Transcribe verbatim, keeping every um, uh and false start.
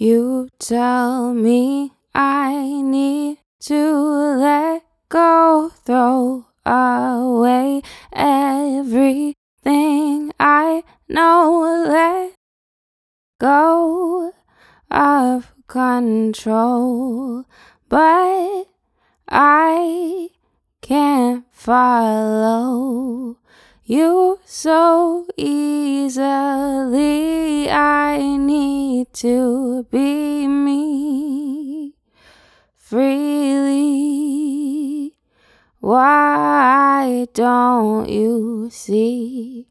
You tell me I need to let go, throw away everything I know, let go of control, but I can't follow you so easily. I need to be me freely. Why don't you see?